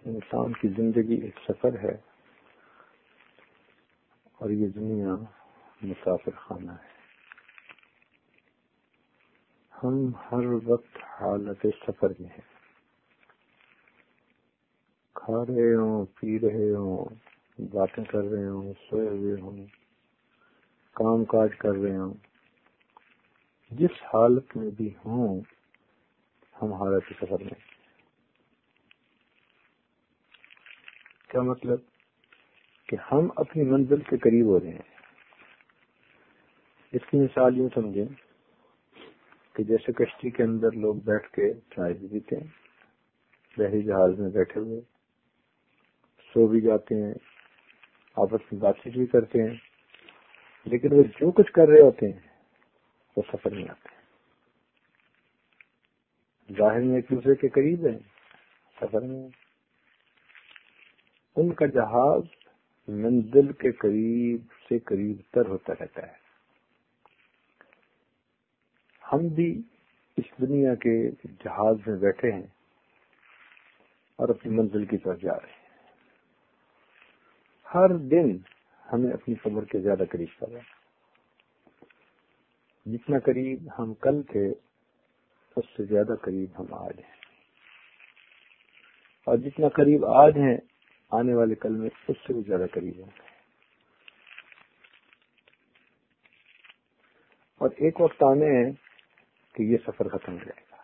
انسان کی زندگی ایک سفر ہے اور یہ دنیا مسافر خانہ ہے. ہم ہر وقت حالت سفر میں ہیں. کھا رہے ہوں، پی رہے ہوں، باتیں کر رہے ہوں، سوئے ہوئے ہوں، کام کاج کر رہے ہوں، جس حالت میں بھی ہوں ہم حالت سفر میں. کیا مطلب؟ کہ ہم اپنی منزل کے قریب ہو رہے ہیں. اس کی مثال یوں سمجھیں کہ جیسے کشتی کے اندر لوگ بیٹھ کے چائے بھی پیتے ہیں، بحری جہاز میں بیٹھے ہوئے سو بھی جاتے ہیں، آپس میں بات چیت بھی کرتے ہیں، لیکن وہ جو کچھ کر رہے ہوتے ہیں وہ سفر میں آتے ہیں. ظاہر میں ایک دوسرے کے قریب ہیں، سفر میں ان کا جہاز منزل کے قریب سے قریب تر ہوتا رہتا ہے. ہم بھی اس دنیا کے جہاز میں بیٹھے ہیں اور اپنی منزل کی طرف جا رہے ہیں. ہر دن ہمیں اپنی قبر کے زیادہ قریب کر رہا ہے. جتنا قریب ہم کل تھے اس سے زیادہ قریب ہم آج ہیں، اور جتنا قریب آج ہیں آنے والے کل میں اس سے بھی زیادہ قریب ہوں گے. اور ایک وقت آنے ہیں کہ یہ سفر ختم ہو جائے گا.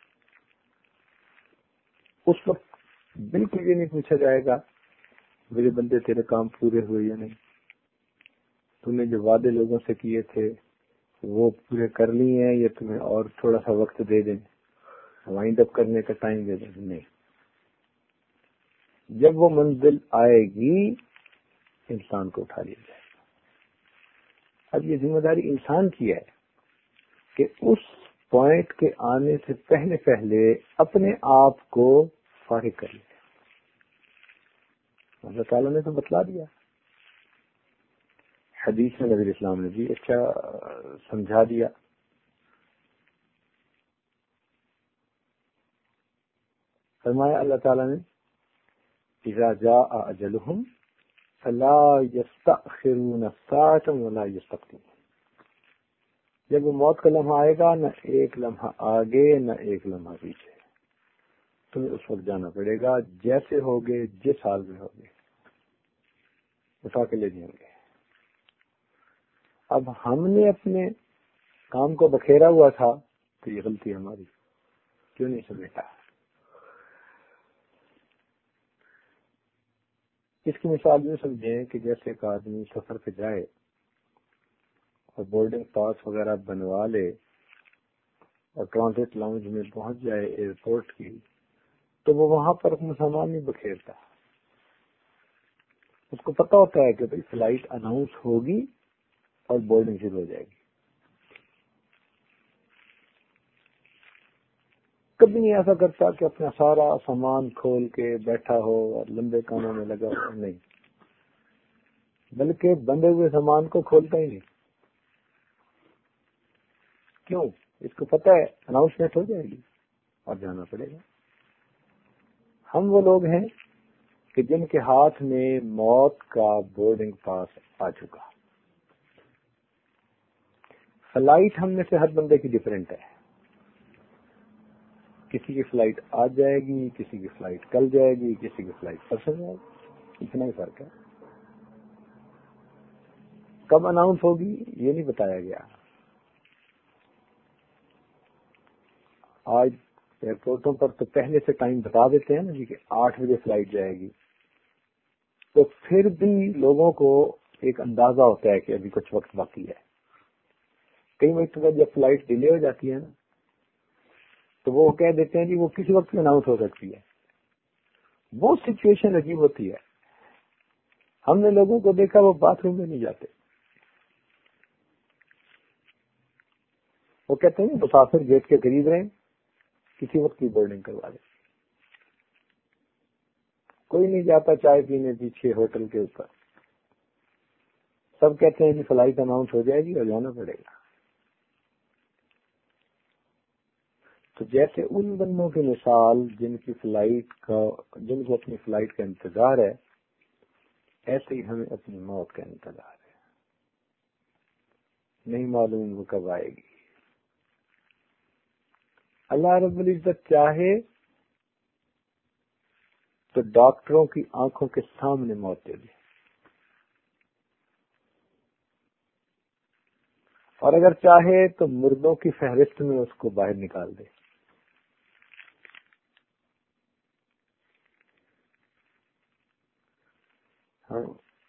اس وقت بالکل یہ نہیں پوچھا جائے گا میرے بندے تیرے کام پورے ہوئے یا نہیں، تم نے جو وعدے لوگوں سے کیے تھے وہ پورے کر لیے ہیں یا تمہیں اور تھوڑا سا وقت دے دیں، وائنڈ اپ کرنے کا ٹائم دے دیں. نہیں، جب وہ منزل آئے گی انسان کو اٹھا لیا جائے گا. اب یہ ذمہ داری انسان کی ہے کہ اس پوائنٹ کے آنے سے پہلے پہلے اپنے آپ کو فارغ کر لے. اللہ تعالیٰ نے تو بتلا دیا، حدیث میں نبی اسلام نے بھی اچھا سمجھا دیا. فرمایا اللہ تعالیٰ نے اذا جاء اجلهم فلا يستأخرون ساعة ولا يستقدمون. جب وہ موت کا لمحہ آئے گا نہ ایک لمحہ آگے نہ ایک لمحہ پیچھے. تمہیں اس وقت جانا پڑے گا جیسے ہوگے، جس حال میں ہوگے اٹھا کے لے جائیں گے. اب ہم نے اپنے کام کو بکھیرا ہوا تھا تو یہ غلطی ہماری، کیوں نہیں سمیٹا. اس کی مثال یہ سمجھیں کہ جیسے ایک آدمی سفر پہ جائے اور بورڈنگ پاس وغیرہ بنوا لے اور ٹرانزٹ لاؤنج میں پہنچ جائے ایئرپورٹ کی، تو وہ وہاں پر اپنا سامان نہیں بکھیرتا. اس کو پتا ہوتا ہے کہ بھائی فلائٹ اناؤنس ہوگی اور بورڈنگ شروع ہو جائے گی. کبھی نہیں ایسا کرتا کہ اپنا سارا سامان کھول کے بیٹھا ہو اور لمبے کاموں میں لگا ہو، نہیں، بلکہ بندے ہوئے سامان کو کھولتا ہی نہیں. کیوں؟ اس کو پتا ہے اناؤنسمنٹ ہو جائے گی اور جانا پڑے گا. ہم وہ لوگ ہیں کہ جن کے ہاتھ میں موت کا بورڈنگ پاس آ چکا. فلائٹ ہم میں سے ہر بندے کی ڈفرینٹ ہے. کسی کی فلائٹ آج جائے گی، کسی کی فلائٹ کل جائے گی، کسی کی فلائٹ پرسوں جائے گی. اتنا ہی فرق ہے. کب اناؤنس ہوگی یہ نہیں بتایا گیا. آج ایئرپورٹوں پر تو پہلے سے ٹائم بتا دیتے ہیں نا جی کہ 8 بجے فلائٹ جائے گی، تو پھر بھی لوگوں کو ایک اندازہ ہوتا ہے کہ ابھی کچھ وقت باقی ہے. کئی وقت بعد جب فلائٹ ڈیلے ہو جاتی ہے نا تو وہ کہہ دیتے ہیں جی وہ کسی وقت بھی اناؤنس ہو سکتی ہے. وہ سچویشن عجیب ہوتی ہے. ہم نے لوگوں کو دیکھا وہ باتھ روم میں نہیں جاتے. وہ کہتے ہیں مسافر گیٹ کے قریب رہیں، کسی وقت کی بورڈنگ کروا دیں. کوئی نہیں جاتا چائے پینے پیچھے ہوٹل کے اوپر. سب کہتے ہیں جی فلائٹ اناؤنس ہو جائے گی اور جانا پڑے گا. تو جیسے ان بندوں کی مثال جن کو اپنی فلائٹ کا انتظار ہے، ایسے ہی ہمیں اپنی موت کا انتظار ہے، نہیں معلوم وہ کب آئے گی۔ اللہ رب العزت چاہے تو ڈاکٹروں کی آنکھوں کے سامنے موت دے دے، اور اگر چاہے تو مردوں کی فہرست میں اس کو باہر نکال دے۔ ہاں،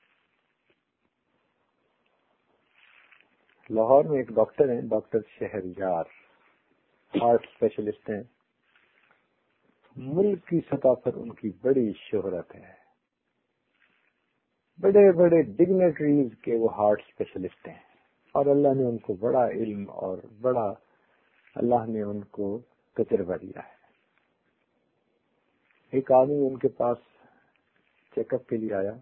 لاہور میں ایک ڈاکٹر ہیں، ڈاکٹر شہریار، ہارٹ اسپیشلسٹ ہیں، ملک کی سطح پر ان کی بڑی شہرت ہے، بڑے بڑے ڈگنیٹریز کے وہ ہارٹ اسپیشلسٹ ہیں، اور اللہ نے ان کو بڑا علم اور بڑا اللہ نے ان کو تجربہ دیا ہے۔ ایک آدمی ان کے پاس چیک اپ کے لیے آیا،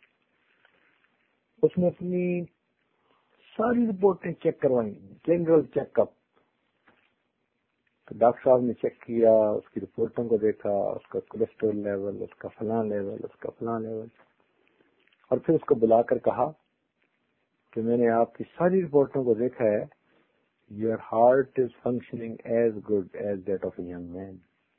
اس نے اپنی ساری رپورٹیں چیک کروائیں، جنرل چیک اپ۔ تو ڈاکٹر صاحب نے چیک کیا، اس کی رپورٹوں کو دیکھا، اس کا کولیسٹرول لیول، اس کا فلاں لیول، اس کا فلاں لیول، اور پھر اس کو بلا کر کہا کہ میں نے آپ کی ساری رپورٹوں کو دیکھا ہے، your heart is functioning as good as that of a young man.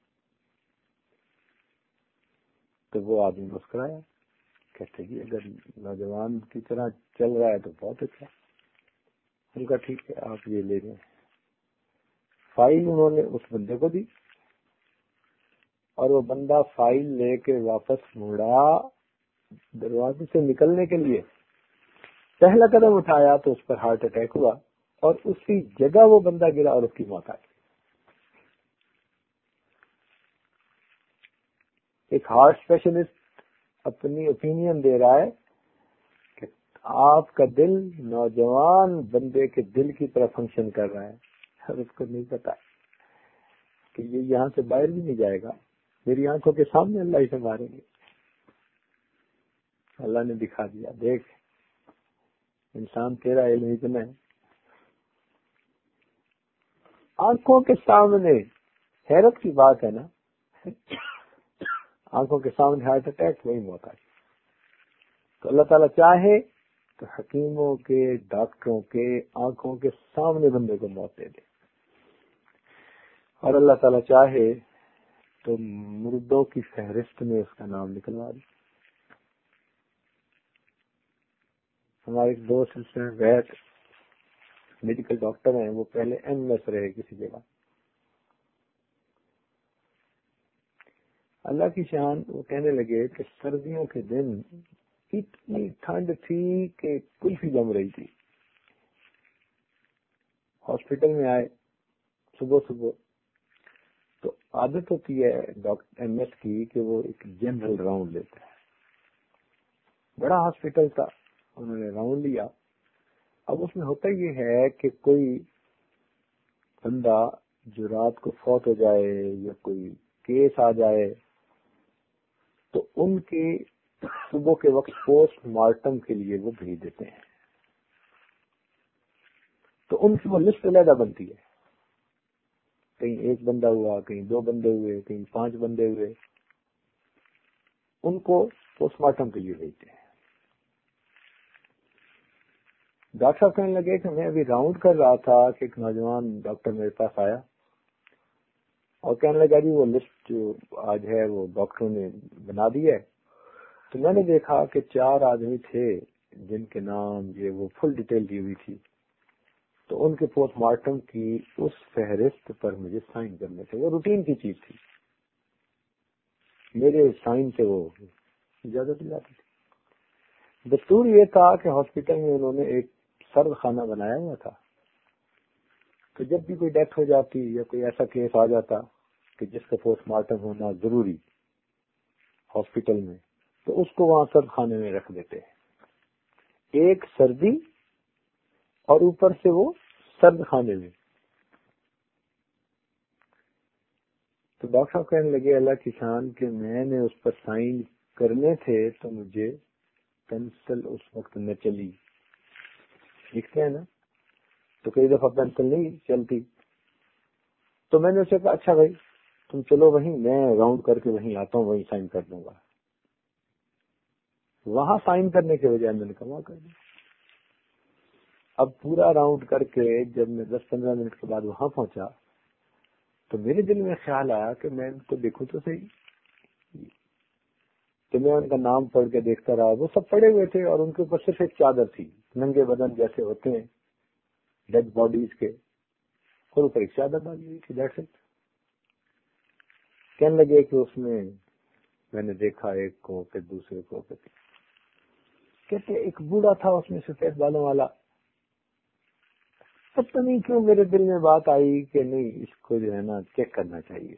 تو وہ آدمی مسکرایا، کہتے جی اگر نوجوان کی طرح چل رہا ہے تو بہت اچھا۔ ان کا ٹھیک ہے، آپ یہ لے لیں۔ فائل انہوں نے اس بندے کو دی، اور وہ بندہ فائل لے کے واپس مڑا، دروازے سے نکلنے کے لیے پہلا قدم اٹھایا تو اس پر ہارٹ اٹیک ہوا، اور اسی جگہ وہ بندہ گرا اور اس کی موت آئی۔ ایک ہارٹ اسپیشلسٹ اپنی اوپینین دے رہا ہے کہ آپ کا دل نوجوان بندے کے دل کی طرح فنکشن کر رہا ہے، اور اس کو نہیں پتا کہ یہ یہاں سے باہر بھی نہیں جائے گا، میری آنکھوں کے سامنے اللہ اسے ماریں گے۔ اللہ نے دکھا دیا، دیکھ انسان تیرا علم اتنا ہے، آنکھوں کے سامنے۔ حیرت کی بات ہے نا، آنکھوں کے سامنے ہارٹ اٹیک، وہی موت آئی۔ تو اللہ تعالیٰ چاہے تو حکیموں کے، ڈاکٹروں کے آنکھوں کے سامنے بندے کو موت دے دے، اور اللہ تعالیٰ چاہے تو مردوں کی فہرست میں اس کا نام نکلوا دے۔ ہمارے ایک دوست ویٹ میڈیکل ڈاکٹر ہیں، وہ پہلے ایم ایس رہے کسی جگہ۔ اللہ کی شان، وہ کہنے لگے کہ سردیوں کے دن اتنی ٹھنڈ تھی کہ کلفی جم رہی تھی۔ ہاسپٹل میں آئے صبح صبح، تو عادت ہوتی ہے ڈاکٹر ایم ایس کی کہ وہ ایک جنرل راؤنڈ لیتا ہے۔ بڑا ہاسپٹل تھا، انہوں نے راؤنڈ لیا۔ اب اس میں ہوتا یہ ہے کہ کوئی بندہ جو رات کو فوت ہو جائے یا کوئی کیس آ جائے تو ان کے صبح کے وقت پوسٹ مارٹم کے لیے وہ بھیج دیتے ہیں، تو ان کی وہ لسٹ علیحدہ بنتی ہے، کہیں ایک بندہ ہوا، کہیں 2 بندے ہوئے، کہیں 5 بندے ہوئے، ان کو پوسٹ مارٹم کے لیے بھیجتے ہیں۔ ڈاکٹر صاحب کہنے لگے کہ میں ابھی راؤنڈ کر رہا تھا کہ ایک نوجوان ڈاکٹر میرے پاس آیا اور کہنے لگا جی وہ لسٹ جو آج ہے وہ ڈاکٹروں نے بنا دی ہے۔ تو میں نے دیکھا کہ 4 آدمی تھے جن کے نام یہ وہ فل ڈیٹیل دی ہوئی تھی، تو ان کے پوسٹ مارٹم کی اس فہرست پر مجھے سائن کرنے تھے، وہ روٹین کی چیز تھی، میرے سائن سے وہ اجازت دی جاتی تھی۔ دستور یہ تھا کہ ہاسپٹل میں انہوں نے ایک سرد خانہ بنایا ہوا تھا، تو جب بھی کوئی ڈیتھ ہو جاتی یا کوئی ایسا کیس آ جاتا کہ جس کا پوسٹ مارٹم ہونا ضروری ہاسپٹل میں، تو اس کو وہاں سرد خانے میں رکھ دیتے ہیں، ایک سردی اور اوپر سے وہ سرد خانے میں۔ تو ڈاکٹر صاحب کہنے لگے اللہ کی شان کہ میں نے اس پر سائن کرنے تھے تو مجھے پینسل اس وقت نہ چلی، لکھتے ہیں نا تو کئی دفعہ پینسل نہیں چلتی، تو میں نے اسے کہا اچھا بھائی تم چلو وہیں، میں راؤنڈ کر کے وہیں آتا ہوں، وہیں سائن کر دوں گا۔ وہاں سائن کرنے کے بجائے میں نے کہا وہاں کر دوں۔ اب پورا راؤنڈ کر کے جب میں 10-15 منٹ کے بعد وہاں پہنچا تو میرے دل میں خیال آیا کہ میں ان کو دیکھوں تو صحیح۔ تو میں ان کا نام پڑھ کے دیکھتا رہا، وہ سب پڑے ہوئے تھے اور ان کے اوپر صرف ایک چادر تھی، ننگے بدن جیسے ہوتے ہیں ڈیڈ باڈیز کے، اور اوپر ایک چادر ڈالی ہوئی تھی، دیٹس اٹ۔ کہنے لگے کہ اس میں نے دیکھا ایک کو، پھر دوسرے کو، پھر کہتے ایک بوڑھا تھا اس میں سفید بالوں والا۔ پتہ نہیں کیوں میرے دل میں بات آئی کہ نہیں اس کو جو ہے نا چیک کرنا چاہیے۔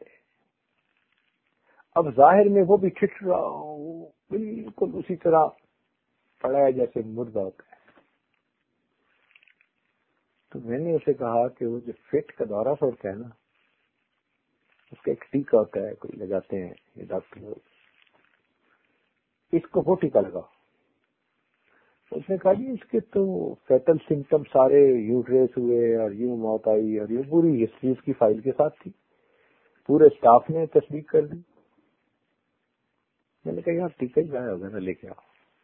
اب ظاہر میں وہ بھی ٹھٹ رہا، بالکل اسی طرح پڑا ہے جیسے مردہ ہوتا ہے۔ تو میں نے اسے کہا کہ وہ جو فٹ کا دورہ ہوتا ہے نا، اس کا ایک ٹیکا ہوتا ہے، کوئی لگاتے ہیں یہ ڈاکٹر لوگ، اس کو وہ ٹیکا لگاؤ۔ اس نے کہا جی اس کے تو فیٹل سمٹم سارے یوں ٹریس ہوئے اور یوں موت آئی، اور یہ پوری ہسٹری اس کی فائل کے ساتھ تھی، پورے اسٹاف نے تصدیق کر دی۔ میں نے کہا یار ٹیکا ہی لایا ہوگا نا، لے کے آؤ۔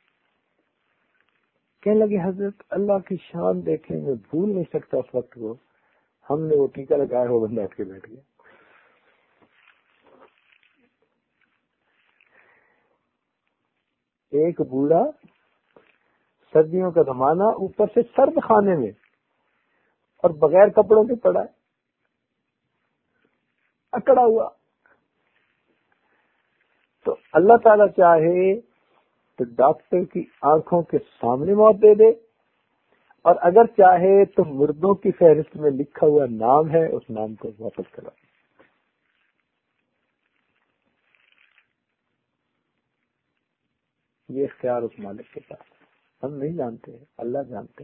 کہنے لگے حضرت اللہ کی شان دیکھیں، میں بھول نہیں سکتا اس وقت کو، ہم نے وہ ٹیکا لگایا، وہ بندہ اٹھ کے بیٹھ گیا۔ ایک بوڑھا سردیوں کا زمانہ، اوپر سے سرد خانے میں اور بغیر کپڑوں کے پڑا ہے، اکڑا ہوا۔ تو اللہ تعالیٰ چاہے تو ڈاکٹر کی آنکھوں کے سامنے موت دے دے، اور اگر چاہے تو مردوں کی فہرست میں لکھا ہوا نام ہے اس نام کو واپس کرا۔ یہ اختیار اس مالک کے پاس، ہم نہیں جانتے، اللہ جانتے۔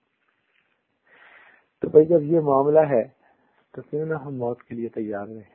تو بھائی جب یہ معاملہ ہے تو کیوں نہ ہم موت کے لیے تیار رہیں۔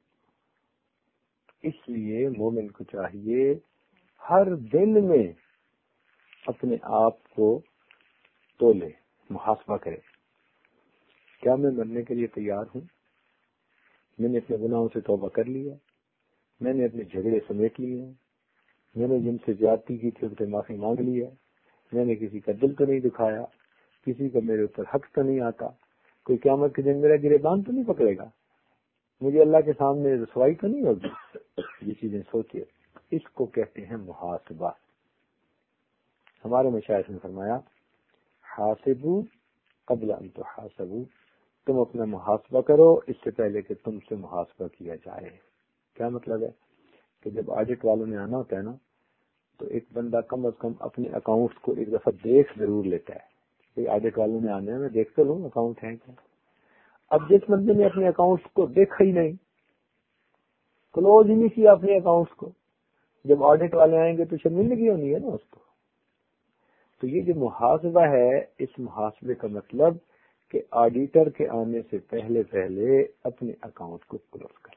اس لیے مومن کو چاہیے ہر دن میں اپنے آپ کو تولے، محاسبہ کرے، کیا میں مرنے کے لیے تیار ہوں؟ میں نے اپنے گناہوں سے توبہ کر لیا، میں نے اپنے جھگڑے سمیٹ لیے ہیں، میں نے جن سے زیادتی کی تھی ان سے معافی مانگ لی ہے، میں نے کسی کا دل تو نہیں دکھایا، کسی کا میرے اوپر حق تو نہیں آتا، کوئی قیامت کے دن میرا گریبان تو نہیں پکڑے گا، مجھے اللہ کے سامنے رسوائی تو نہیں ہوگی۔ یہ چیزیں سوچے، اس کو کہتے ہیں محاسبہ۔ ہمارے مشائخ نے فرمایا حاسبو قبل ان تحاسبو، تم اپنا محاسبہ کرو اس سے پہلے کہ تم سے محاسبہ کیا جائے۔ کیا مطلب ہے کہ جب آڈٹ والوں نے آنا ہوتا ہے نا تو ایک بندہ کم از کم اپنے اکاؤنٹس کو ایک دفعہ دیکھ ضرور لیتا ہے، آڈٹ والوں نے آنے میں دیکھ تو لوں اکاؤنٹ ہے کیا۔ اب جس بندے نے اپنے اکاؤنٹس کو دیکھا ہی نہیں، کلوز ہی نہیں کیا اپنے اکاؤنٹس کو، جب آڈٹ والے آئیں گے تو شرمندگی ہونی ہے نا اس کو۔ تو یہ جو محاسبہ ہے، اس محاسبے کا مطلب کہ آڈیٹر کے آنے سے پہلے اپنے اکاؤنٹ کو کلوز کرنا۔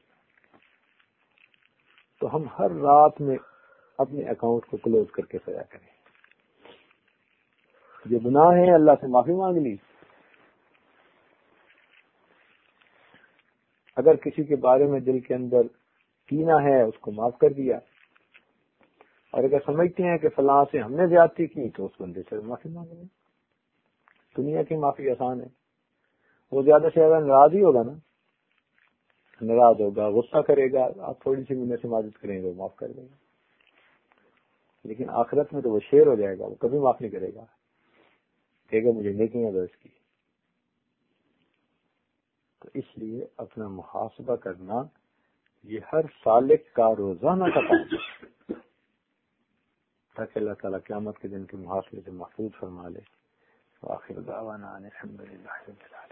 تو ہم ہر رات میں اپنے اکاؤنٹ کو کلوز کر کے سویا کریں۔ جو گناہ ہے اللہ سے معافی مانگ لی، اگر کسی کے بارے میں دل کے اندر کینہ ہے اس کو معاف کر دیا، اور اگر سمجھتے ہیں کہ فلاں سے ہم نے زیادتی کی تو اس بندے سے معافی مانگ لیں۔ دنیا کی معافی آسان ہے، وہ زیادہ سے زیادہ ناراض ہی ہوگا نا، ناراض ہوگا، غصہ کرے گا، آپ تھوڑی سی منت سے معذرت کریں گے وہ معاف کر دے گا، لیکن آخرت میں تو وہ شیر ہو جائے گا، وہ کبھی معاف نہیں کرے گا، کہے گا مجھے نیکیاں دو اس کی۔ تو اس لیے اپنا محاسبہ کرنا یہ ہر سالک کا روزانہ کا کام ہے، تاکہ اللہ تعالیٰ قیامت کے دن کے محاسبے سے محفوظ فرما لے۔ وآخر دعوانا ان الحمد للہ رب العالمین۔